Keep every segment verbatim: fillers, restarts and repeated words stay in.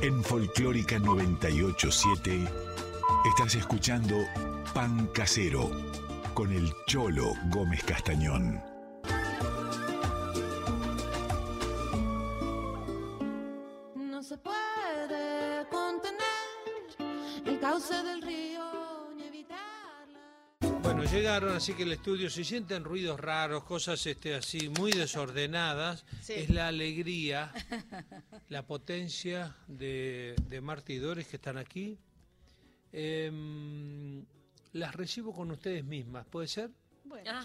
En Folclórica noventa y ocho siete estás escuchando Pan Casero con el Cholo Gómez Castañón. No se puede contener el cauce del río ni evitarla. Bueno, llegaron, así que el estudio, si sienten ruidos raros, cosas este, así muy desordenadas, sí. Es la alegría, la potencia de, de Marta y Doris que están aquí. Eh, las recibo con ustedes mismas, ¿puede ser? Bueno. Ah.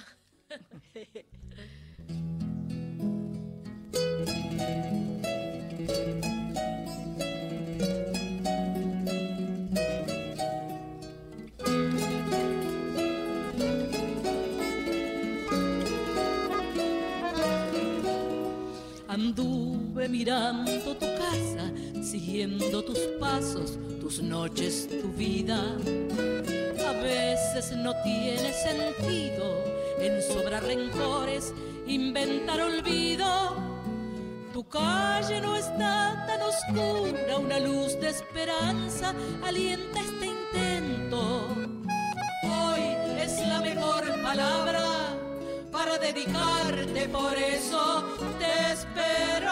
Anduve mirando tu casa, siguiendo tus pasos, tus noches, tu vida. A veces no tiene sentido en sobra rencores inventar olvido. Tu calle no está tan oscura, una luz de esperanza alienta este intento. Hoy es la mejor palabra para dedicarte, por eso te espero.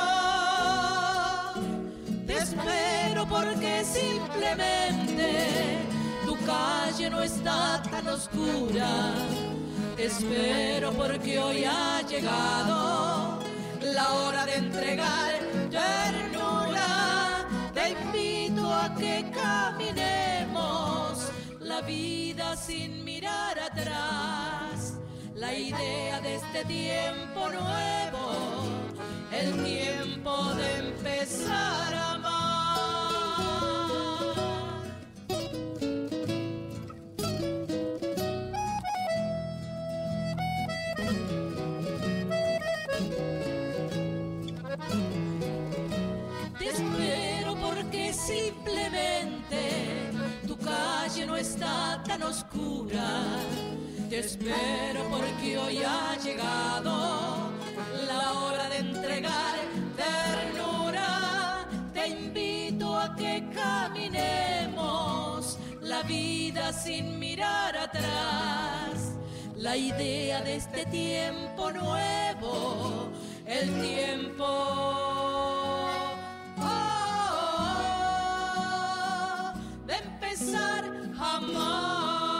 Te espero porque simplemente tu calle no está tan oscura. Te espero porque hoy ha llegado la hora de entregar ternura. Te invito a que caminemos la vida sin mirar atrás. La idea de este tiempo nuevo, el tiempo de empezar a amar. Te espero porque simplemente tu calle no está tan oscura. Te espero porque hoy ha llegado la hora de entregar ternura. Te invito a que caminemos la vida sin mirar atrás. La idea de este tiempo nuevo, el tiempo oh, de empezar a amar.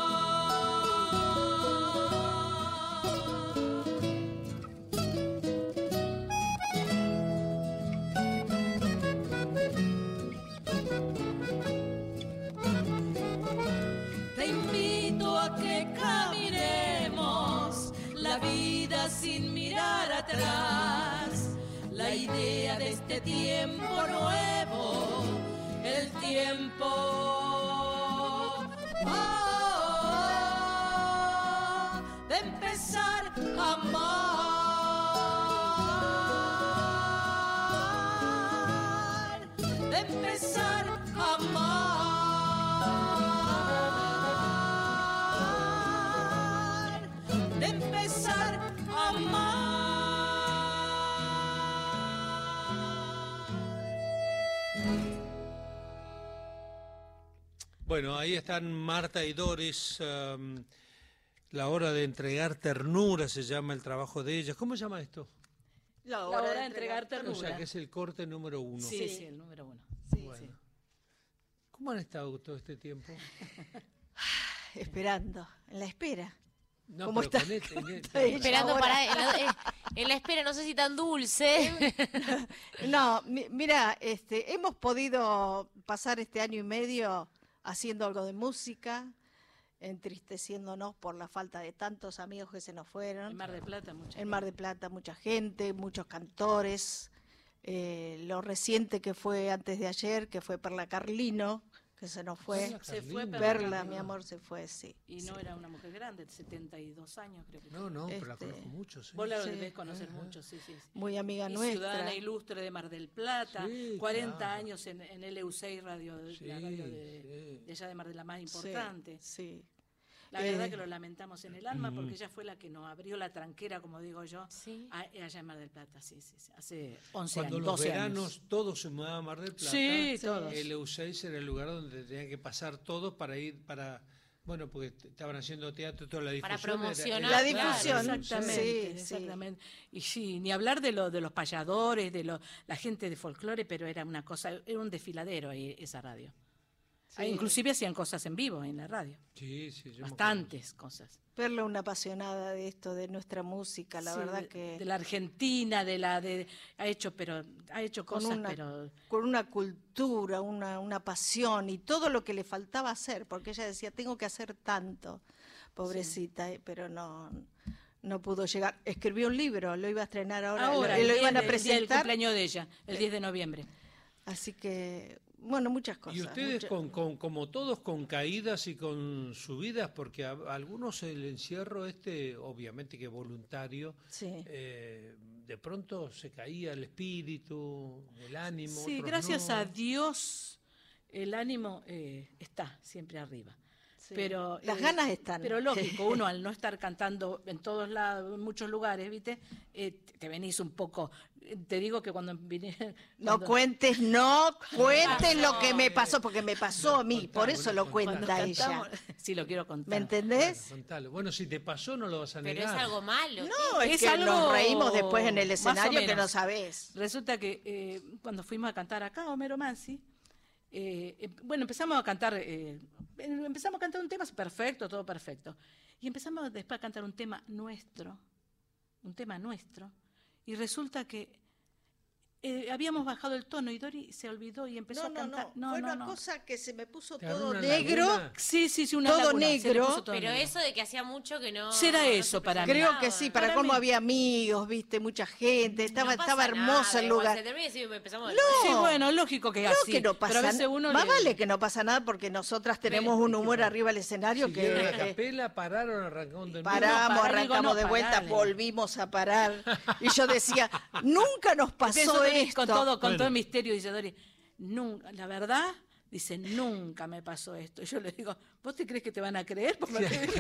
La vida sin mirar atrás, la idea de este tiempo nuevo, el tiempo oh, de empezar a amar, de empezar a amar. Bueno, ahí están Marta y Doris. Um, la hora de entregar ternura se llama el trabajo de ellas. ¿Cómo se llama esto? La hora, la hora de, de entregar, entregar ternura. O sea, que es el corte número uno. Sí, sí, sí el número uno. Sí, bueno. Sí. ¿Cómo han estado todo este tiempo? Esperando, en la espera. No, ¿Cómo está? Este, este, esperando ahora. para en la, en la espera, no sé si tan dulce. No, mi, mira, este, hemos podido pasar este año y medio haciendo algo de música, entristeciéndonos por la falta de tantos amigos que se nos fueron. En Mar del Plata, mucha gente. En Mar del Plata, mucha gente, muchos cantores. Eh, lo reciente que fue antes de ayer, que fue Perla Carlino, que se nos fue. Perla se fue Perla, Perla mi amor, se fue, sí. Y no sí. era una mujer grande, de setenta y dos años creo que. No, no, este, pero la conozco mucho. Sí. Vos la sí. debés conocer uh-huh. mucho, sí, sí, sí. Muy amiga y nuestra. Ciudadana ilustre de Mar del Plata, sí, cuarenta claro. años en, en L U seis Radio, sí, la radio de, sí. de allá de Mar del la más importante. Sí, sí. La Eh, verdad que lo lamentamos en el alma mm. porque ella fue la que nos abrió la tranquera, como digo yo, Sí. a- allá en Mar del Plata, sí, sí, sí, hace once Cuando años, los doce veranos años. todos se mudaban a Mar del Plata, Sí, todos. el E U seis era el lugar donde tenían que pasar todos para ir para, bueno, porque t- estaban haciendo teatro, toda la difusión. Para era- promocionar, era- La claro. difusión, Exactamente, sí, sí. exactamente. Y sí, ni hablar de lo, de los payadores, de lo, la gente de folclore, pero era una cosa, era un desfiladero ahí, esa radio. Sí. Ah, inclusive hacían cosas en vivo en la radio, Sí, sí, yo me acuerdo. bastantes cosas. Perla, una apasionada de esto, de nuestra música, la Sí, verdad de, que... de la Argentina, de la de ha hecho, pero ha hecho con cosas, una, pero con una cultura, una, una pasión y todo lo que le faltaba hacer, porque ella decía, tengo que hacer tanto, pobrecita, eh, pero no, no pudo llegar. Escribió un libro, lo iba a estrenar ahora, ahora lo, el lo día iban a de- el día del presentar, cumpleaños de ella, el diez de noviembre. así que, bueno, muchas cosas. Y ustedes, muchas- con, con- como todos, con caídas y con subidas, porque a, a algunos el encierro este, obviamente que voluntario, Sí. eh, de pronto se caía el espíritu, el ánimo. Sí, otros gracias no. a Dios el ánimo eh, está siempre arriba. Sí. Pero, Las eh, ganas están. Pero lógico, uno al no estar cantando en todos lados, en muchos lugares, ¿viste? Eh, te venís un poco. Te digo que cuando vine. No cuando- cuentes, no cuentes pasó? lo que me pasó, porque me pasó a mí, Contá, por eso bueno, lo contá. cuando cuenta ella. cantamos- Sí, lo quiero contar. ¿Me entendés? Bueno, contalo. Bueno, si te pasó no lo vas a Pero negar. es algo malo. No, es, Es que algo nos reímos después en el más o escenario que menos. no sabés. Resulta que eh, cuando fuimos a cantar acá, Homero Mansi, eh, eh, bueno, empezamos a cantar, eh, empezamos a cantar un tema perfecto, todo perfecto. Y empezamos después a cantar un tema nuestro, un tema nuestro, y resulta que eh, habíamos bajado el tono y Dori se olvidó y empezó No, a no, cantar. no, fue una no. cosa que se me puso Te agarró todo una negro. laguna. Sí, sí, sí, una todo laguna, se le negro. puso todo Pero negro. eso de que hacía mucho que no. Será no eso se para mí. Creo que sí, para, Para cómo mí- había amigos, viste, mucha gente, estaba, No pasa estaba hermoso nada, el igual lugar. se termina y sí, empezamos de No, nuevo. Sí, bueno, lógico que No, así. que no pasa pero a veces nada. uno Más le- vale que no pasa nada porque nosotras tenemos un humor arriba del escenario que Siguieron la que capela, pararon, arrancaron de nuevo. paramos, No, parar, arrancamos digo, no, de vuelta, parale. volvimos a parar. Y yo decía, nunca nos pasó Empezó Dori esto. con todo, con Bueno. todo el misterio, dice Dori, nunca, la verdad, dice, nunca me pasó esto. Y yo le digo, ¿vos te crees que te van a creer? Por lo que digo?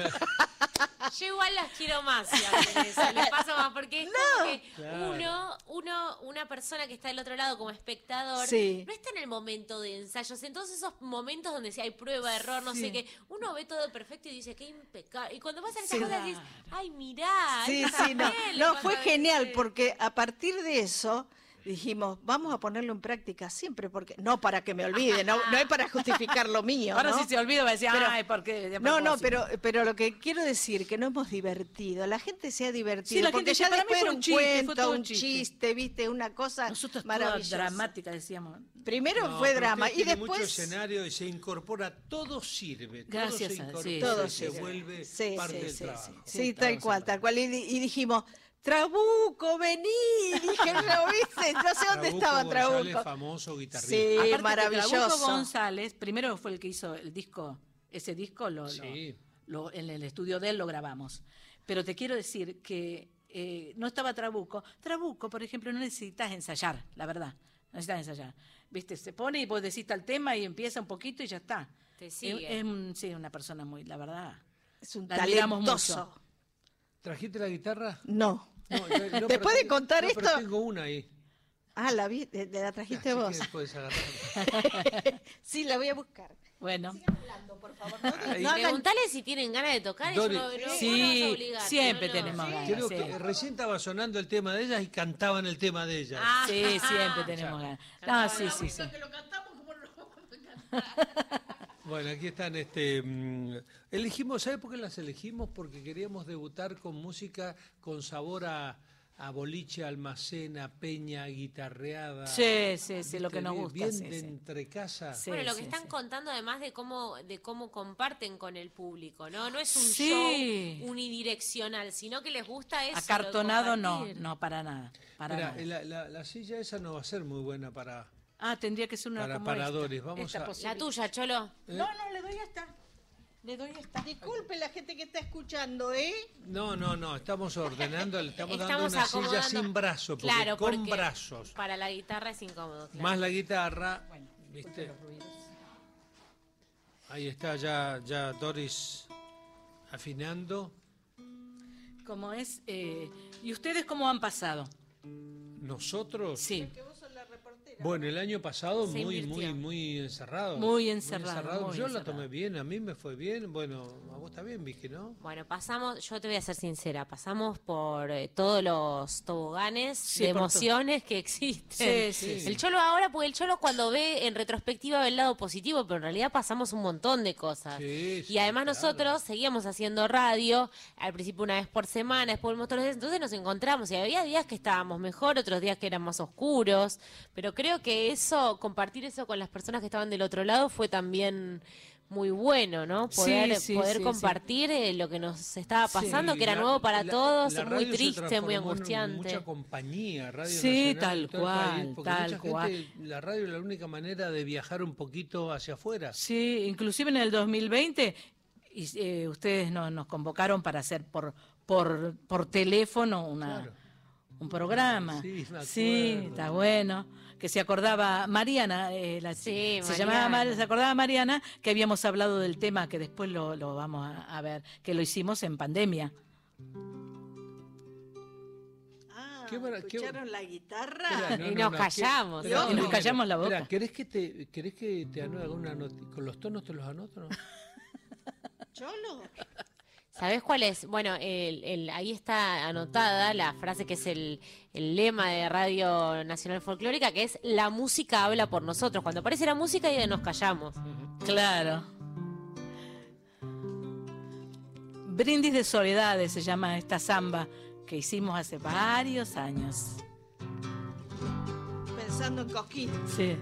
Yo igual las quiero más, si hacen eso, les pasa más, porque es como que Claro. uno, uno, una persona que está del otro lado como espectador, Sí. no está en el momento de ensayos, entonces esos momentos donde si hay prueba, error, no Sí. sé qué, uno ve todo perfecto y dice, qué impecable, y cuando pasan esas Sí. cosas dices, ay, mirá, Sí, esa sí, no, tele, no, cuando fue ves- genial porque a partir de eso dijimos, vamos a ponerlo en práctica siempre, porque no para que me olvide, no, no es para justificar lo mío. Ahora ¿no? si se olvida va a decir, Pero- ay, ¿por qué? De No, no, propósito". pero, pero lo que quiero decir que no hemos divertido, la gente se ha divertido, Sí, la porque gente ya dice, para mí después fue era un un chiste, fue cuento, todo un un chiste. chiste, viste, una cosa Nosotros toda maravillosa. dramática decíamos. Primero No, fue pero drama usted y tiene mucho después escenario y se incorpora, todo sirve, todo Gracias se a- incorpora, sí, Todo y se sirve. vuelve Sí, parte sí, del sí, trabajo. sí, Sí, tal todo cual, se tal cual. Y, di- y dijimos, Trabuco, vení. Dije, no, ¿viste? No sé dónde estaba González, Trabuco. famoso guitarrista. Sí, Aparte que maravilloso. Trabuco González, primero fue el que hizo el disco, ese disco lo, lo- Sí. lo- en el estudio de él lo grabamos. Pero te quiero decir que eh, no estaba Trabuco. Trabuco, por ejemplo, no necesitas ensayar, la verdad. No necesitas ensayar. Viste, se pone y vos decís tal tema y empieza un poquito y ya está. Te Es, sigue. es un- sí, una persona muy, la verdad. Es un La admiramos talentoso. mucho. ¿Trajiste la guitarra? No. No, yo- no, pero Después de tengo- contar no, pero esto- tengo una ahí. Ah, la vi, de- de la trajiste Así vos. que puedes agarrar. Sí, la voy a buscar. Bueno, Ahí. No hagan- Preguntale si tienen ganas de tocar y yo Dori. no, no, no vas sí, a obligar, siempre no, no. tenemos ganas. Creo sí. que recién estaba sonando el tema de ellas y cantaban el tema de ellas. Ah, Sí, siempre tenemos ganas. No, sí, sí, sí. Bueno, aquí están, este, mm, elegimos, ¿sabe por qué las elegimos? Porque queríamos debutar con música con sabor a, a boliche, almacena, peña, guitarreada. Sí, sí, sí, lo ¿viste? que nos Bien- gusta, Bien sí, de sí. entre casa. Sí. Bueno, lo que están sí. contando además de cómo de cómo comparten con el público, ¿no? No es un Sí. show unidireccional, sino que les gusta eso. Acartonado lo de no, compartir. no, para nada. Para Mira, nada. la, la- la silla esa no va a ser muy buena para... Ah, tendría que ser una para como paradores, esta, vamos esta a- posible. La tuya, Cholo. No, no, le doy esta. Le doy esta. Disculpe la gente que está escuchando, ¿eh? No, no, no, estamos ordenando, le estamos, Estamos dando una silla acomodando. sin brazo, porque Claro, con porque brazos, Para la guitarra es incómodo, claro. más la guitarra, ¿viste? Los ruidos. Ahí está ya, ya Doris afinando. ¿Cómo es? Eh, ¿Y ustedes cómo han pasado? Nosotros, Sí. bueno, el año pasado Se muy, invirtió. muy, muy encerrado. Muy encerrado, muy Yo la encerrado. tomé bien, a mí me fue bien. Bueno, a vos también, Vicky, ¿no? Bueno, pasamos, yo te voy a ser sincera, pasamos por eh, todos los toboganes Sí, de por to- emociones que existen. Sí, sí, El Cholo ahora, porque el Cholo cuando ve en retrospectiva ve el lado positivo, pero en realidad pasamos un montón de cosas. Sí, sí, y además claro. nosotros seguíamos haciendo radio, al principio una vez por semana, después volvimos todos los días, entonces nos encontramos y había días que estábamos mejor, otros días que eran más oscuros, pero creo que eso, compartir eso con las personas que estaban del otro lado fue también muy bueno, ¿no? Poder, Sí, sí, poder sí, compartir eh, lo que nos estaba pasando, Sí, que era la- nuevo para la- todos, la muy radio se triste, muy transformó en angustiante. Mucha compañía, Radio Sí, Nacional tal en todo el cual, país, porque tal mucha cual. gente, la radio es la única manera de viajar un poquito hacia afuera. Sí, inclusive en el dos mil veinte y, eh, ustedes no- nos convocaron para hacer por por por teléfono una Claro. un programa. Sí, me Sí, acuerdo. está bueno. Que se acordaba Mariana, eh, la, Sí, se llamaba Mariana. Mar- se acordaba Mariana que habíamos hablado del tema que después lo, lo vamos a, a ver, que lo hicimos en pandemia. Ah, Qué mara- qué- ¿escucharon la guitarra? Espera, no, Y no, nos no, callamos. ¿qué- Y nos espera, callamos la boca. espera, ¿querés que te, querés que te anote alguna noti- con los tonos te los anoto, no? ¿Cholo? ¿Sabés cuál es? Bueno, el, el- ahí está anotada la frase que es el, el lema de Radio Nacional Folclórica, que es la música habla por nosotros. Cuando aparece la música y nos callamos. Claro. Brindis de Soledades se llama esta samba que hicimos hace varios años. Pensando en Cosquín. Sí.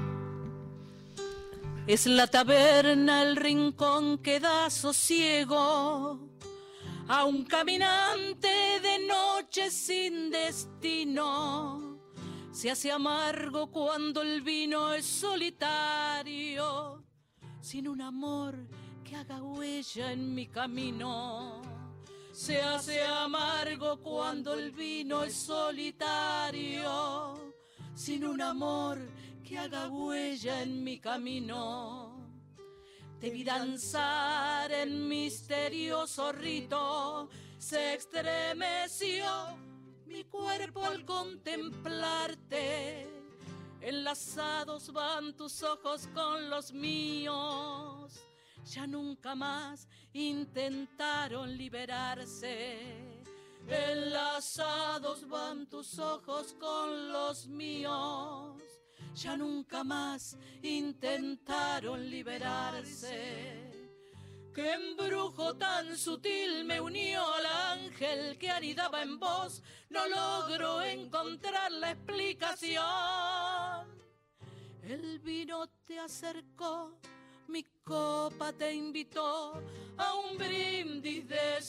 Es la taberna el rincón que da sosiego a un caminante de noche sin destino. Se hace amargo cuando el vino es solitario, sin un amor que haga huella en mi camino. Se hace amargo cuando el vino es solitario, sin un amor que haga huella en mi camino. Te vi danzar en misterioso rito, se estremeció mi cuerpo al contemplarte. Enlazados van tus ojos con los míos, ya nunca más intentaron liberarse. Enlazados van tus ojos con los míos, ya nunca más intentaron liberarse. Qué embrujo tan sutil me unió al ángel que anidaba en vos, no logro encontrar la explicación. El vino te acercó, mi copa te invitó a un brindis de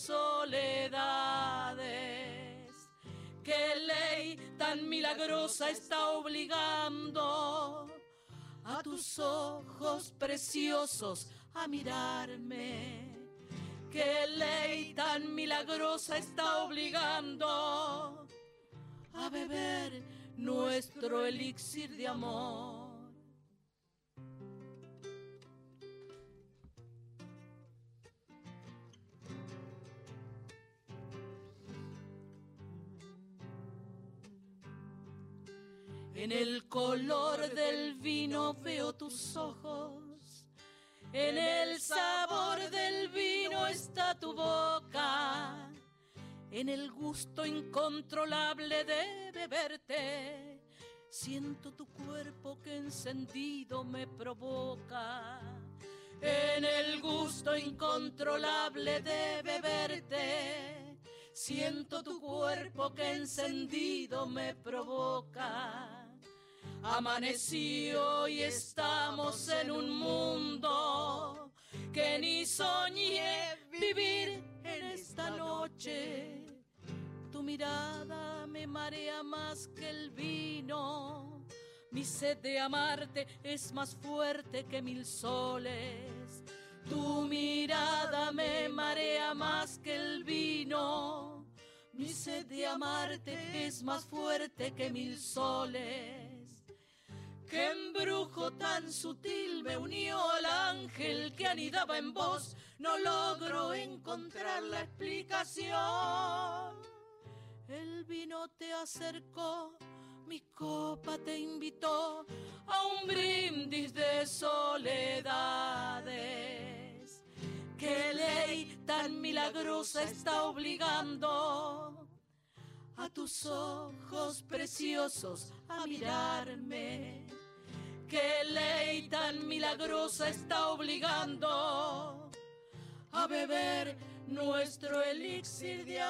soledades. Qué ley tan milagrosa está obligando a tus ojos preciosos a mirarme. Qué ley tan milagrosa está obligando a beber nuestro elixir de amor. En el color del vino veo tus ojos, en el sabor del vino está tu boca, en el gusto incontrolable de beberte, siento tu cuerpo que encendido me provoca. En el gusto incontrolable de beberte, siento tu cuerpo que encendido me provoca. Amaneció y estamos en un mundo que ni soñé vivir en esta noche. Tu mirada me marea más que el vino, mi sed de amarte es más fuerte que mil soles. Tu mirada me marea más que el vino, mi sed de amarte es más fuerte que mil soles. Qué embrujo tan sutil me unió al ángel que anidaba en vos, no logro encontrar la explicación. El vino te acercó, mi copa te invitó a un brindis de soledades. Qué ley tan milagrosa está obligando a tus ojos preciosos a mirarme. Qué ley tan milagrosa está obligando a beber nuestro elixir de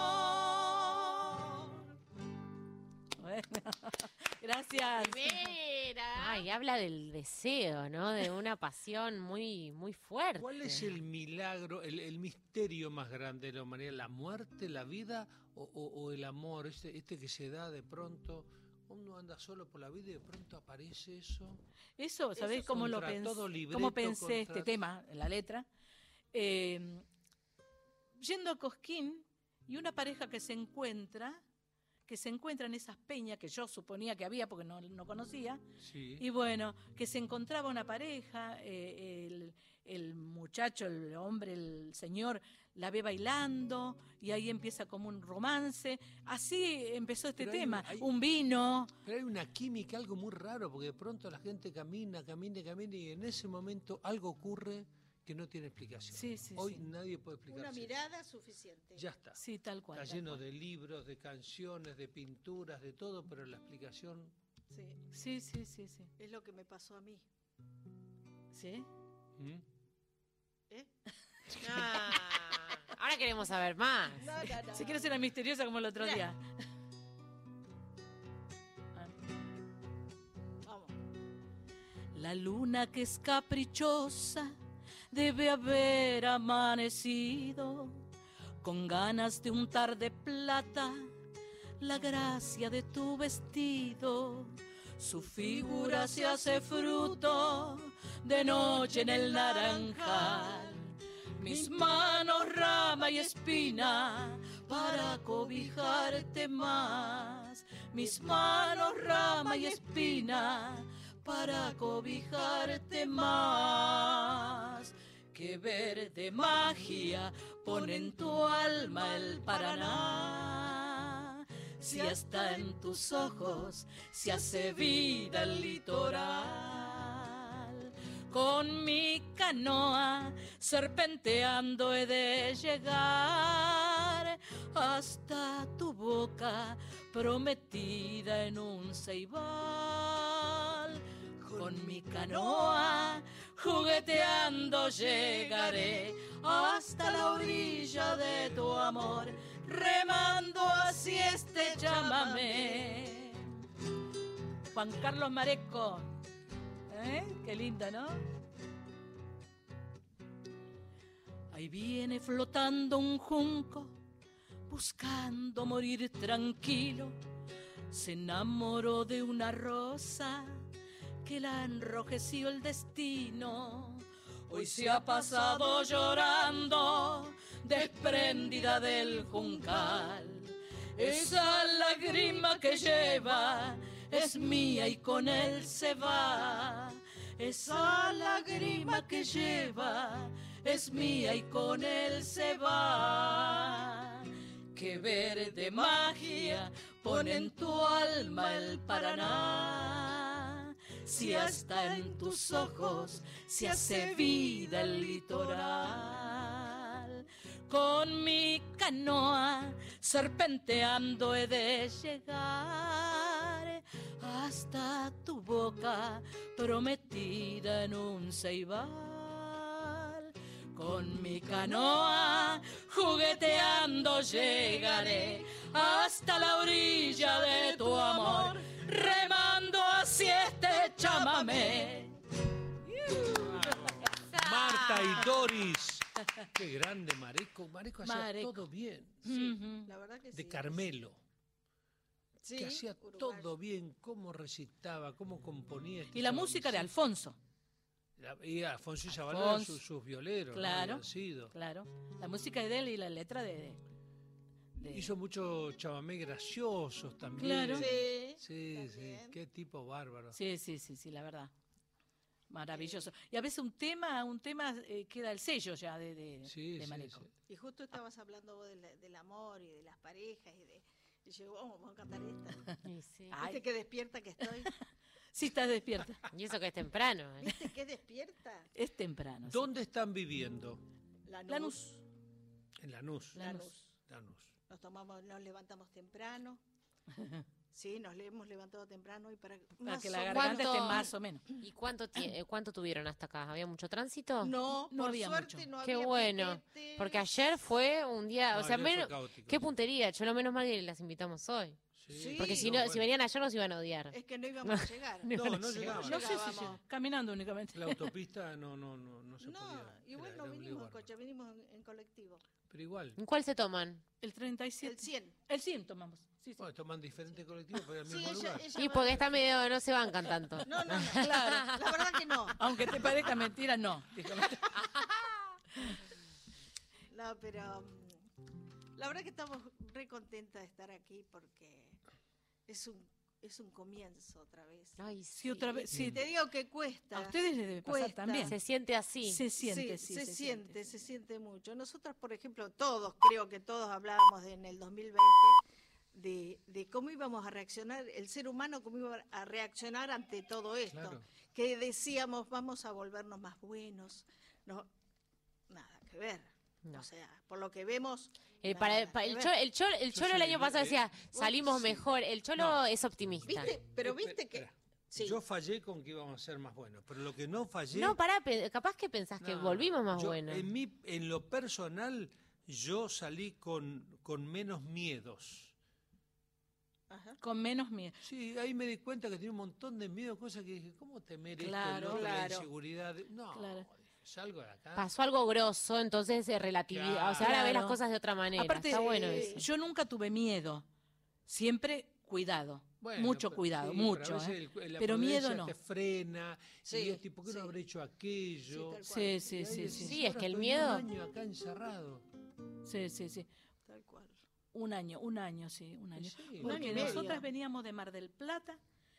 amor. Bueno, gracias. Mira. Ay, habla del deseo, ¿no? De una pasión muy, muy fuerte. ¿Cuál es el milagro, el, el misterio más grande de la humanidad? ¿La muerte, la vida o, o, o el amor? Este, este que se da de pronto, uno anda solo por la vida y de pronto aparece eso. Eso, ¿sabés cómo lo pensé? ¿Cómo pensé contra... este tema, la letra? Eh, yendo a Cosquín y una pareja que se encuentra, que se encuentra en esas peñas que yo suponía que había porque no, no conocía, sí. Y bueno, que se encontraba una pareja, eh, el, el muchacho, el hombre, el señor, la ve bailando y ahí empieza como un romance. Así empezó este Pero hay tema, un- hay- un vino. Pero hay una química, algo muy raro, porque de pronto la gente camina, camina, camina y en ese momento algo ocurre que no tiene explicación. Sí, sí, Hoy sí. nadie puede Una explicarse. mirada suficiente. Ya está. Sí, tal cual. Está tal lleno cual. de libros, de canciones, de pinturas, de todo, pero la explicación... Sí, Sí, sí, sí, sí. es lo que me pasó a mí. ¿Sí? ¿Mm? ¿Eh? Ah, ahora queremos saber más. No, no, no. Si quieres ser misteriosa como el otro Mirá. día. Ah. Vamos. La luna que es caprichosa debe haber amanecido con ganas de untar de plata la gracia de tu vestido. Su figura se hace fruto de noche en el naranjal. Mis manos rama y espina para cobijarte más. Mis manos rama y espina para cobijarte más. Que verde magia pone en tu alma el Paraná. Si hasta en tus ojos se hace vida el litoral. Con mi canoa serpenteando he de llegar hasta tu boca prometida en un ceibal. Con mi canoa jugueteando llegaré hasta la orilla de tu amor, remando así este llámame. Juan Carlos Mareco, ¿eh? Qué linda, ¿no? Ahí viene flotando un junco, buscando morir tranquilo. Se enamoró de una rosa que la enrojeció el destino. Hoy se ha pasado llorando, desprendida del juncal. Esa lágrima que lleva es mía y con él se va. Esa lágrima que lleva es mía y con él se va. Que verde magia pone en tu alma el Paraná. Si hasta en tus ojos se hace vida el litoral. Con mi canoa serpenteando he de llegar hasta tu boca prometida en un ceibal. Con mi canoa jugueteando llegaré hasta la orilla de tu amor, remando así este chamamé. Marta y Doris. Qué grande Mareco. Mareco hacía Mareco. todo bien. Ujú. La verdad que sí. De Carmelo. Sí, Que hacía uruguayo. todo bien, cómo recitaba, cómo componía. Y la música de Alfonso. La- Y Alfonso y Zavala Alfonso. sus, sus violeros, ¿no? Claro, Habían sido. claro. La música de él y la letra de... de- de- Hizo muchos chamamé graciosos también. Claro. Sí, Sí, sí, también. qué tipo bárbaro. Sí, sí, sí, sí, la verdad. Maravilloso. Y a veces un tema, un tema eh, queda el sello ya de, de, Sí, de sí, Maneco. sí. Y justo estabas hablando vos del, del amor y de las parejas y de... Y yo, oh, vamos a cantar esta. Y sí. Ay. ¿Viste qué despierta que estoy? Sí, estás despierta. Y eso que es temprano. ¿eh? ¿Viste qué despierta? Es temprano. sí. ¿Dónde están viviendo? Lanús. Lanús. En Lanús. Lanús. Lanús. Nos tomamos, nos levantamos temprano. Sí, nos le hemos levantado temprano y para, Para más que o- la garganta ¿Cuánto? esté más o menos. ¿Y cuánto, tie- eh, cuánto tuvieron hasta acá? ¿Había mucho tránsito? No, No por había suerte mucho. no Qué había bueno. piquetes. Porque ayer fue un día, o No, sea, ayer fue menos, caótico, qué sí. puntería. Yo lo menos mal que las invitamos hoy. Sí, Porque si no, no, bueno. si venían ayer nos iban a odiar. Es que no íbamos a llegar. No, No, no no llegaba. No sé si llegábamos. llega- caminando únicamente. La autopista no, no, no, no se No, podía. y Era- bueno, era un lío vinimos en bárbaro. coche, vinimos en, en colectivo. Pero igual. ¿En cuál se toman? El treinta y siete. El cien. El cien tomamos. Sí, sí. Bueno, toman diferentes colectivos para ir al Sí, mismo ella, lugar. ella Y va- porque está medio, no se bancan tanto. No, no, no, claro, la verdad que no. Aunque te parezca mentira, no. Dígame. No, pero mm, la verdad que estamos re contentas de estar aquí porque es un es un comienzo otra vez. Ay, Sí, sí. otra vez. Y Sí. te digo que cuesta. A ustedes les debe pasar Cuesta. también. Se siente así. Se siente, Sí, sí, se, se siente, siente. se siente mucho. Nosotras, por ejemplo, todos, creo que todos hablábamos de- en el dos mil veinte de, de cómo íbamos a reaccionar, el ser humano cómo iba a reaccionar ante todo esto. Claro. Que decíamos, vamos a volvernos más buenos. No, nada que ver. No. O sea, por lo que vemos... Eh, nada para, que para el, ver. cholo, el, cholo, el Yo Cholo el sí, año no, pasado eh, decía, salimos sí. mejor. El Cholo No. es optimista. ¿Viste? Pero viste que... Espera. Sí. Yo fallé con que íbamos a ser más buenos, pero lo que no fallé... No, pará, pe- capaz que pensás que No, volvimos más yo, buenos. En, mi, en lo personal, yo salí con, con menos miedos. Ajá. Con menos miedo. Sí, ahí me di cuenta que tenía un montón de miedo, cosas que dije, ¿cómo temer Claro, esto, el otro, la claro. inseguridad? No, Claro. salgo de acá. Pasó algo grosso, entonces se relativiza. O sea, ahora ves las Claro. cosas de otra manera. Aparte, Está bueno eh, eso. yo nunca tuve miedo. Siempre cuidado. Bueno, mucho pero- cuidado, sí, pero a mucho. veces ¿eh? el- la Pero miedo prudencia no. te frena, Sí, y es tipo, ¿por qué no sí. habré hecho aquello? Sí, tal Sí, Y sí, ahí sí, decís, sí. Sí, es ahora que el estoy miedo- un año acá encerrado. Sí, sí, sí. Tal cual. Un año, un año, sí, un año. Sí, Un Porque año y medio. nosotras veníamos de Mar del Plata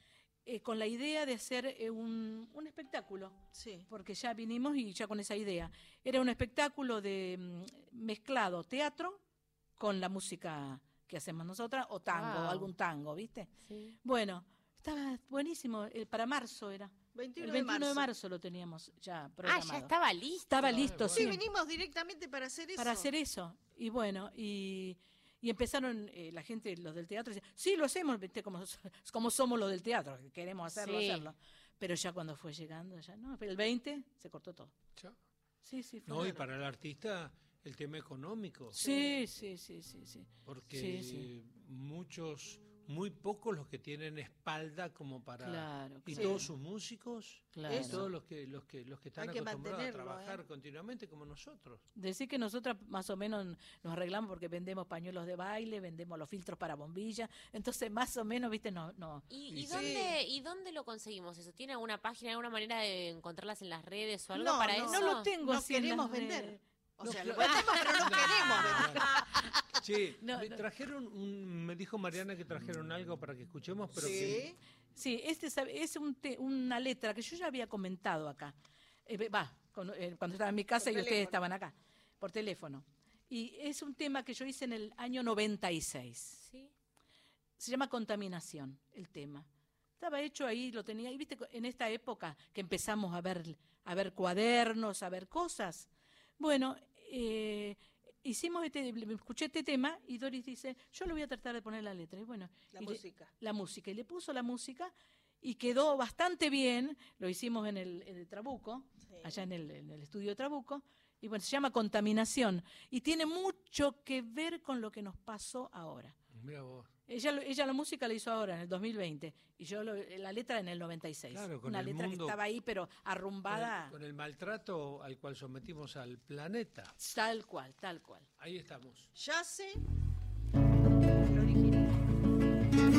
eh, con la idea de hacer eh, un, un espectáculo, Sí. porque ya vinimos y ya con esa idea. Era un espectáculo de mm, mezclado teatro con la música que hacemos nosotras, o tango, Wow. algún tango, ¿viste? Sí. Bueno, estaba buenísimo, eh, para marzo era. veintiuno, El veintiuno de marzo. lo teníamos ya Ah, programado. ya estaba listo. Estaba listo, bueno. Sí, sí, vinimos directamente para hacer eso. para hacer eso. Y bueno, y, y empezaron eh, la gente, los del teatro, decían, sí, lo hacemos, ¿viste? Como, como somos los del teatro, que queremos hacerlo, Sí. hacerlo. Pero ya cuando fue llegando, ya no, pero el veinte se cortó todo. Ya. Sí, sí, fue No, y raro. para el artista, el tema económico. Sí, sí, sí, sí, sí. Porque Sí, sí. muchos, muy pocos los que tienen espalda como para... Claro, Y claro. todos sus músicos, Claro. y todos los que, los que, los que están Hay que acostumbrados a mantenerlo, trabajar ¿eh? continuamente como nosotros. Decir que nosotras más o menos nos arreglamos porque vendemos pañuelos de baile, vendemos los filtros para bombillas, entonces más o menos, viste, no, no. ¿Y, Y y sí. dónde, ¿Y dónde lo conseguimos eso? ¿Tiene alguna página, alguna manera de encontrarlas en las redes o algo No, para no, eso? No lo tengo No así en queremos las vender. redes. O No, sea, claro. lo vendemos, pero no queremos vender. Sí, No, me no. trajeron, un, me dijo Mariana que trajeron algo para que escuchemos, pero Sí. que Sí, este es, es un te- una letra que yo ya había comentado acá. Eh, Va, con- eh, cuando estaba en mi casa Por y ustedes teléfono. estaban acá, por teléfono. Y es un tema que yo hice en el año noventa y seis. Sí. Se llama Contaminación, el tema. Estaba hecho ahí, lo tenía. Y viste, en esta época que empezamos a ver, a ver cuadernos, a ver cosas. Bueno, eh, hicimos este, escuché este tema y Doris dice, yo le voy a tratar de poner la letra. Y bueno, La y le- música. la música. Y le puso la música y quedó bastante bien. Lo hicimos en el, en el Trabuco, Sí. allá en el, en el estudio de Trabuco. Y bueno, se llama Contaminación. Y tiene mucho que ver con lo que nos pasó ahora. mira vos. Ella, lo- ella la música la hizo ahora, en el dos mil veinte, y yo lo- la letra en el noventa y seis. Claro, con Una el letra mundo- que estaba ahí, pero Con arrumbada, el, con el maltrato al cual sometimos al planeta. tal cual, tal cual. Ahí estamos. Yace el original.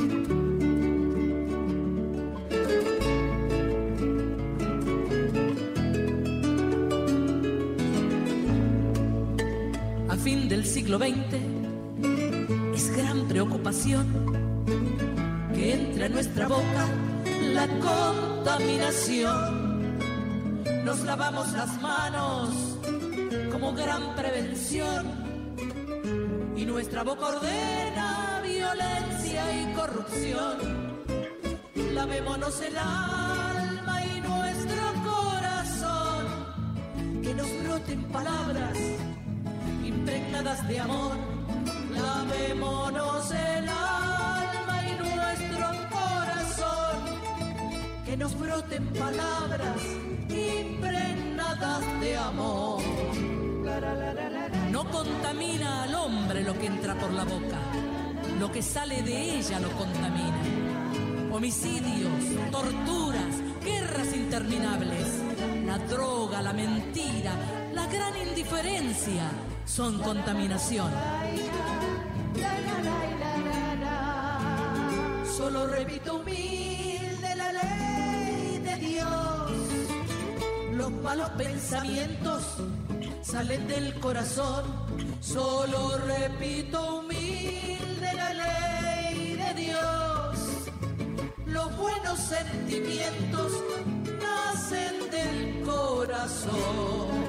A fin del siglo veinte es gran preocupación que entre a nuestra boca la contaminación nos lavamos las manos como gran prevención y nuestra boca ordena violencia y corrupción. Lavémonos el alma y nuestro corazón, que nos broten palabras impregnadas de amor. Lavémonos el alma y nuestro corazón, que nos broten palabras impregnadas de amor. No contamina al hombre lo que entra por la boca, lo que sale de ella lo contamina. Homicidios, torturas, guerras interminables, la droga, la mentira, la gran indiferencia son contaminación. Solo repito humilde la ley de Dios, los malos pensamientos salen del corazón. Solo repito humilde la ley de Dios, los buenos sentimientos nacen del corazón.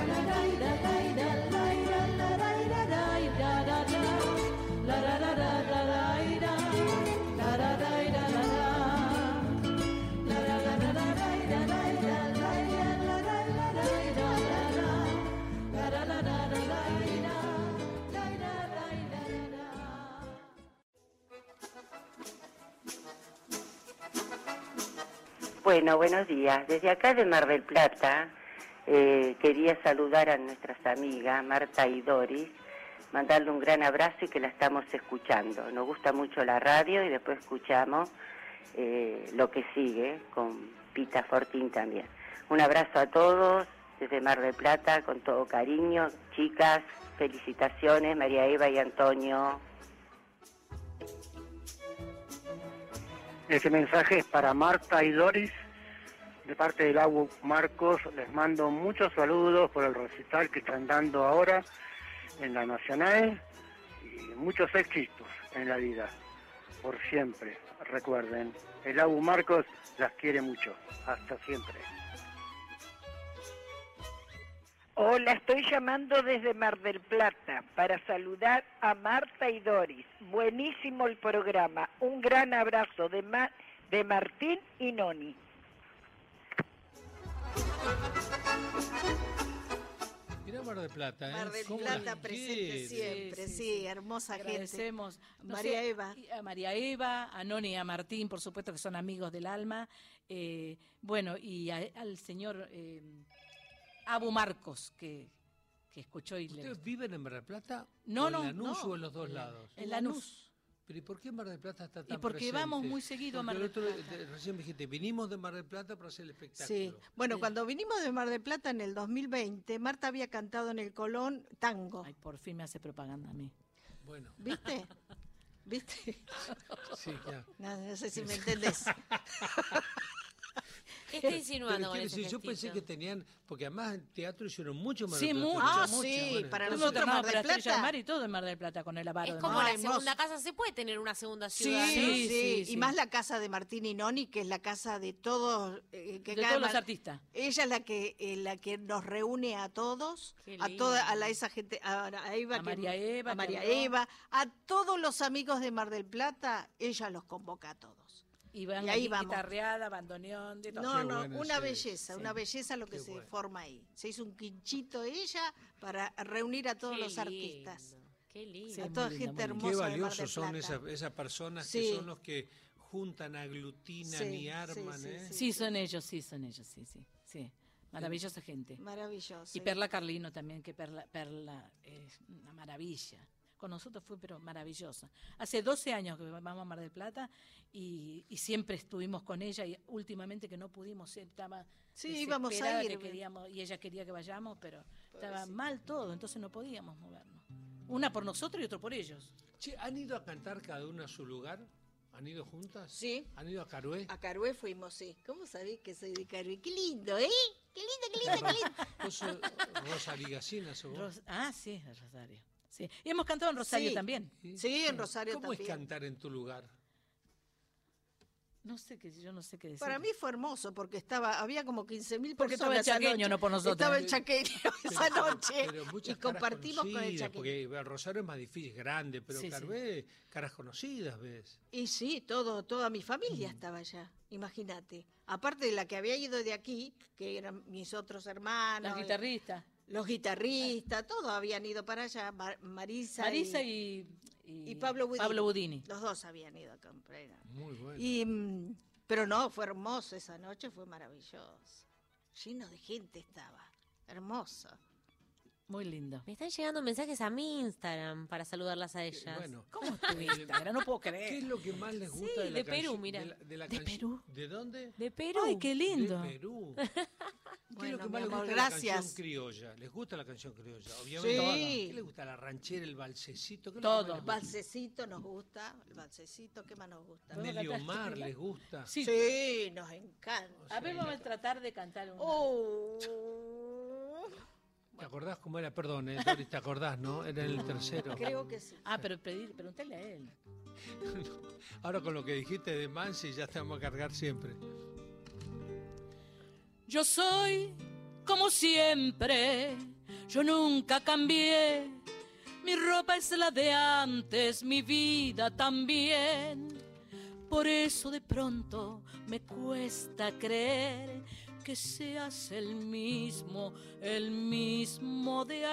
Bueno, buenos días. Desde acá de Mar del Plata eh, quería saludar a nuestras amigas Marta y Doris, mandarle un gran abrazo y que la estamos escuchando. Nos gusta mucho la radio y después escuchamos eh, lo que sigue con Pita Fortín también. Un abrazo a todos desde Mar del Plata con todo cariño. Chicas, felicitaciones, María Eva y Antonio. Este mensaje es para Marta y Doris, de parte del Abu Marcos. Les mando muchos saludos por el recital que están dando ahora en la Nacional y muchos éxitos en la vida, por siempre. Recuerden, el Abu Marcos las quiere mucho. Hasta siempre. Hola, estoy llamando desde Mar del Plata para saludar a Marta y Doris. Buenísimo el programa. Un gran abrazo de, Ma- de Martín y Noni. Mirá Mar del Plata, ¿eh? Mar del ¿Cómo Plata las presente quiere? siempre, Sí, sí, sí, sí. hermosa gente. Agradecemos no María sé, Eva. y a María Eva, a Noni y a Martín, por supuesto que son amigos del alma. Eh, bueno, y a- al señor eh, Abu Marcos, que, que escuchó y le ¿Ustedes viven en Mar del Plata? No, ¿O en no, Lanús no. o en los dos lados? en Lanús. ¿Pero y por qué Mar del Plata está tan Y porque presente? vamos muy seguido a Mar Porque del el otro- Plata. de- Recién me dijiste, vinimos de Mar del Plata para hacer el espectáculo. Sí, bueno, Sí. cuando vinimos de Mar del Plata en el dos mil veinte, Marta había cantado en el Colón tango. Ay, por fin me hace propaganda a mí. Bueno, ¿Viste? ¿Viste? sí, claro. No, no sé si me entendés. ¿Qué está Pero insinuando con quiero ese decir, yo pensé gestito? que tenían, porque además en teatro hicieron mucho Mar Sí, del Plata. mucho, Ah, mucho. sí, Bueno, para Fuimos nosotros internados Mar por del la Estrella del Plata. Mar y todo en Mar del Plata con el avaro. Es de como Mar. la hermoso. segunda casa, se puede tener una segunda Sí, ciudad, ¿no? sí, Sí, y sí. más la casa de Martín y Noni, que es la casa de todos, eh, que De cada todos los mar- artistas. Ella es la que eh, la que nos reúne a todos, Qué a toda a lindo. la esa gente, a, a Eva, A que- María Eva, a que María habló. Eva, a todos los amigos de Mar del Plata, ella los convoca a todos. Y van Y ahí ahí vamos. guitarreada, bandoneón, de todo. No, Qué no, bueno, una sí. belleza, Sí. una belleza lo que Qué se bueno. forma ahí. Se hizo un quinchito ella para reunir a todos Qué los artistas. lindo, Qué lindo. Sí, a muy toda lindo, gente muy lindo. Qué hermosa de Mar del valiosos son Plata. esas, esas personas Sí. que son los que juntan, aglutinan Sí, y sí, arman, sí, ¿eh? sí. Sí, son ellos, sí, son ellos, sí, sí. sí. Maravillosa gente. Maravilloso. Y Perla Carlino también, que Perla, Perla es una maravilla. Con nosotros fue, pero maravillosa. Hace doce años que vamos a Mar del Plata y, y siempre estuvimos con ella y últimamente que no pudimos, estaba Sí, íbamos a desesperada ir. que queríamos, y ella quería que vayamos, pero estaba Pobrecita. mal todo, entonces no podíamos movernos. Una por nosotros y otro por ellos. Che, ¿han ido a cantar cada una a su lugar? ¿Han ido juntas? Sí. ¿Han ido a Carué? A Carué fuimos, sí. ¿Cómo sabés que soy de Carué? Qué lindo, ¿eh? Qué lindo, qué lindo, qué lindo. ¿Vos sos Rosa Ligacina, sos vos? Ros- ah, sí, el Rosario. Sí. Y hemos cantado en Rosario Sí. también. Sí, en Rosario ¿Cómo también. es cantar en tu lugar? No sé qué, yo no sé qué decir. Para mí fue hermoso porque estaba, había como quince mil Porque personas. estaba el chaqueño, esa noche. no por nosotros. Estaba el chaqueño esa noche Pero y muchas caras compartimos con el conocidas, chaqueño. porque el Rosario es más difícil, es grande, pero Sí, Carvé, caras conocidas, ¿ves? Y sí, todo, toda mi familia estaba allá, imagínate. Aparte de la que había ido de aquí, que eran mis otros hermanos. Las guitarristas. Los guitarristas, todos habían ido para allá. Mar- Marisa, Marisa y, y, y Pablo Budini. Pablo Budini. Los dos habían ido a comprar. Muy bueno. Y, mm, pero no, fue hermoso esa noche, fue maravilloso. Lleno de gente estaba, hermoso. Muy lindo. Me están llegando mensajes a mi Instagram para saludarlas a ellas. Bueno, ¿Cómo es tu Instagram? No puedo ¿qué creer. es lo que más les gusta Sí, de la de Perú, canción- mira. De, la- de la ¿De canción- Perú? ¿De dónde? De Perú. Ay, qué lindo. De Perú. ¿Qué es lo Bueno, que mi más les amor, gusta de la gracias. canción criolla? ¿Les gusta la canción criolla? Obviamente. Sí. ¿Qué les gusta? ¿La ranchera, el balsecito? ¿Qué es lo que Todo. más les gusta? Balsecito nos gusta, el balsecito, ¿qué más nos gusta? ¿Podemos Nelly cantar Omar, chiquita? ¿les gusta? Sí. Sí, nos encanta. A ver, vamos a tratar de cantar un. Oh. ¿Te acordás cómo era? Perdón, eh, Doris, ¿te acordás, no? Era el tercero. Creo que sí. Ah, pero pedir, preguntarle a él. Ahora con lo que dijiste de Mansi ya te vamos a cargar siempre. Yo soy como siempre, yo nunca cambié. Mi ropa es la de antes, mi vida también. Por eso de pronto me cuesta creer que seas el mismo, el mismo de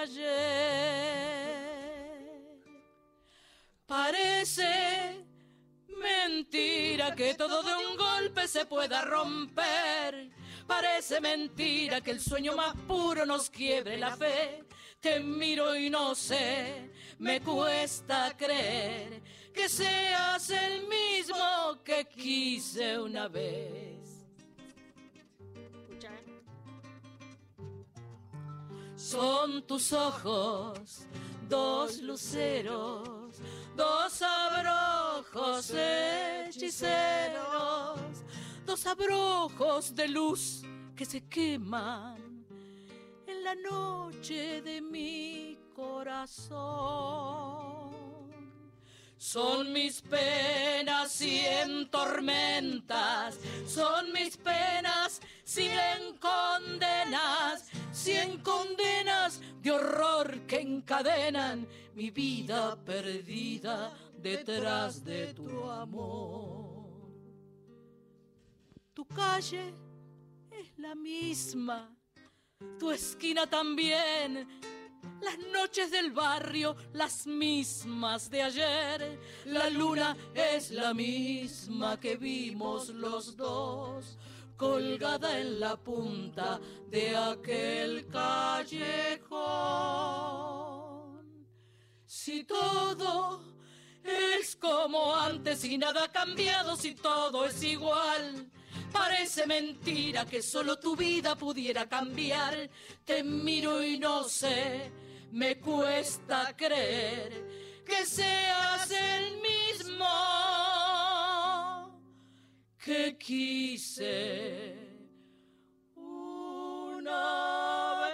ayer. Parece mentira que todo de un golpe se pueda romper. Parece mentira que el sueño más puro nos quiebre la fe. Te miro y no sé, me cuesta creer que seas el mismo que quise una vez. Escucha, ¿eh? Son tus ojos, dos luceros, dos abrojos hechiceros, dos abrojos de luz que se queman en la noche de mi corazón. Son mis penas cien tormentas, son mis penas cien condenas, cien condenas de horror que encadenan mi vida perdida detrás de tu amor. Tu calle es la misma, tu esquina también, las noches del barrio las mismas de ayer, la luna es la misma que vimos los dos, colgada en la punta de aquel callejón. Si todo es como antes y nada ha cambiado, si todo es igual, parece mentira que solo tu vida pudiera cambiar. Te miro y no sé, me cuesta creer que seas el mismo que quise una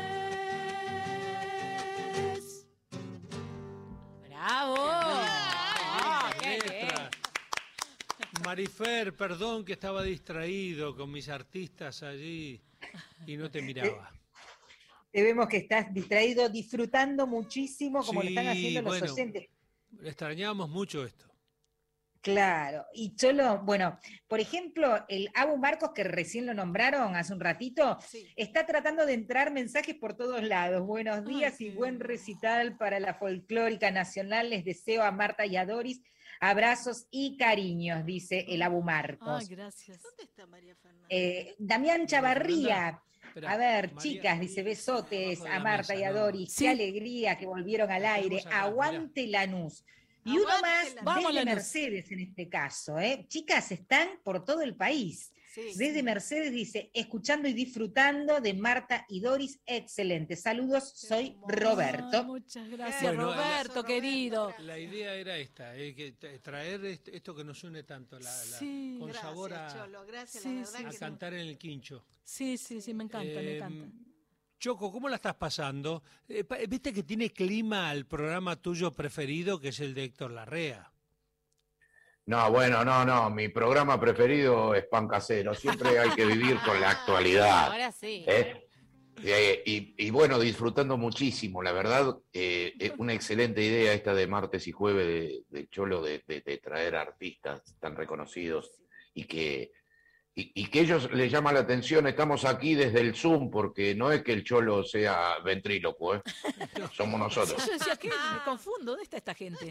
vez. ¡Bravo! Ah, qué letra. bien. Marifer, perdón que estaba distraído con mis artistas allí y no te miraba. Te vemos que estás distraído, disfrutando muchísimo, como lo están Sí, haciendo los bueno. oyentes. Extrañábamos mucho esto. Claro, y Cholo, bueno, por ejemplo, el Abu Marcos, que recién lo nombraron hace un ratito, Sí. está tratando de entrar mensajes por todos lados. Buenos días y buen recital para la folclórica nacional. Les deseo a Marta y a Doris abrazos y cariños, dice el Abu Marcos. Ay, gracias. ¿Dónde está María Fernanda? Eh, Damián Chavarría. Espera, A ver, María, chicas, dice besotes abajo de a la Marta mesa, y a no. Doris. Sí. Qué alegría que volvieron al La aire. tenemos acá, Aguante Lanús. Y uno Aguante más Lanús. Vamos, desde Lanús. Mercedes en este caso. ¿eh? Chicas, están por todo el país. Sí. Desde Mercedes dice, escuchando y disfrutando de Marta y Doris, excelente. Saludos, soy hermoso. Roberto. Ay, muchas gracias, Bueno, Roberto, Roberto, querido. gracias. La idea era esta, eh, que tra- traer est- esto que nos une tanto, la, la- Sí. con Gracias, sabor a, Cholo, gracias, Sí, la verdad sí, a que cantar en el quincho. Sí, sí, sí, me encanta, me Eh, encanta. Choco, ¿cómo la estás pasando? Eh, pa- Viste que tiene clima al programa tuyo preferido, que es el de Héctor Larrea. No, bueno, no, no, mi programa preferido es Pan Casero, siempre hay que vivir con la actualidad. Ahora sí. ¿eh? Eh, y, y bueno, disfrutando muchísimo, la verdad, eh, es una excelente idea esta de martes y jueves de, de Cholo de, de, de traer artistas tan reconocidos y que, y, y que ellos les llama la atención, estamos aquí desde el Zoom, porque no es que el Cholo sea ventrílocuo, ¿eh? Somos nosotros. Yo decía, ¿qué? Me confundo, ¿dónde está esta gente?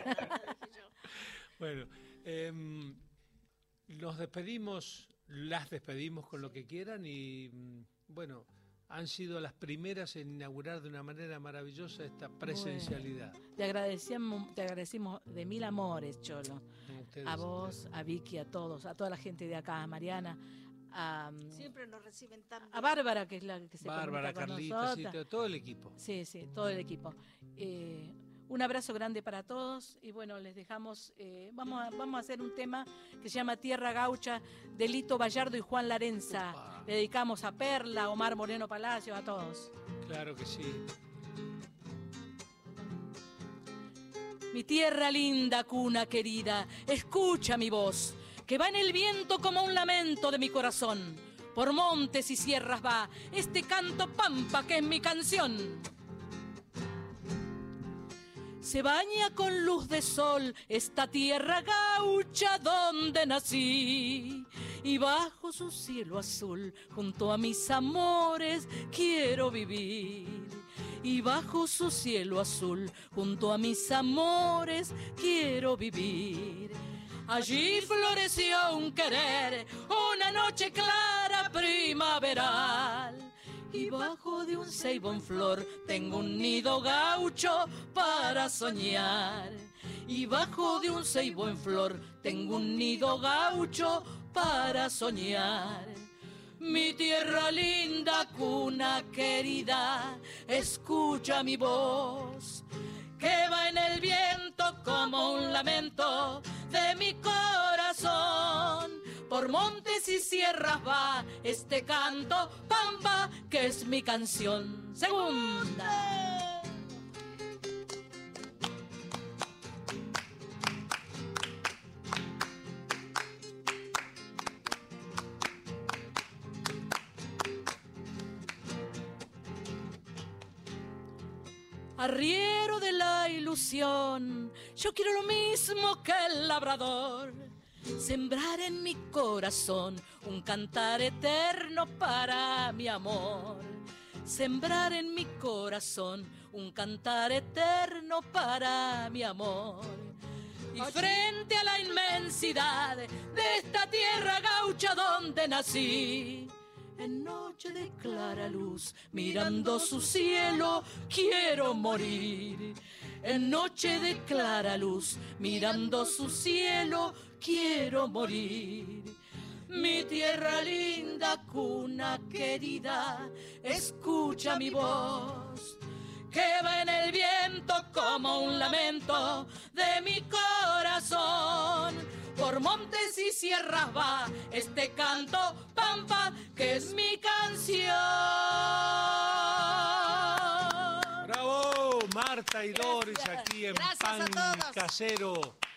Bueno, eh, nos despedimos, las despedimos con lo que quieran y bueno, han sido las primeras en inaugurar de una manera maravillosa esta presencialidad. Bueno, te agradecemos, te agradecemos de mil amores, Cholo. Ustedes, a vos, a Vicky, a todos, a toda la gente de acá, a Mariana, a, siempre nos reciben tan bien. A Bárbara, que es la que se Bárbara, comunica con Carlita, sí, nosotras. todo el equipo. Sí, sí, todo el equipo. Eh, un abrazo grande para todos y bueno, les dejamos, eh, vamos, a, vamos a hacer un tema que se llama Tierra Gaucha, de Lito Bayardo y Juan Larenza. Opa. Le dedicamos a Perla, Omar Moreno Palacios, a todos. Claro que sí. Mi tierra linda, cuna querida, escucha mi voz, que va en el viento como un lamento de mi corazón. Por montes y sierras va este canto pampa que es mi canción. Se baña con luz de sol esta tierra gaucha donde nací, y bajo su cielo azul junto a mis amores quiero vivir. Y bajo su cielo azul junto a mis amores quiero vivir. Allí floreció un querer, una noche clara primaveral. Y bajo de un ceibo en flor tengo un nido gaucho para soñar. Y bajo de un ceibo en flor tengo un nido gaucho para soñar. Mi tierra linda, cuna querida, escucha mi voz, que va en el viento como un lamento de mi corazón. Por montes y sierras va este canto pampa que es mi canción. Segunda. Arriero de la ilusión, yo quiero lo mismo que el labrador, sembrar en mi corazón un cantar eterno para mi amor. Sembrar en mi corazón un cantar eterno para mi amor. Y frente a la inmensidad de esta tierra gaucha donde nací, en noche de clara luz, mirando su cielo, quiero morir. En noche de clara luz, mirando su cielo, quiero morir. Mi tierra linda, cuna querida, escucha mi voz, que va en el viento como un lamento de mi corazón. Por montes y sierras va este canto pampa que es mi canción. ¡Bravo! Marta y Doris Gracias. aquí en Gracias a Pan todos. Casero.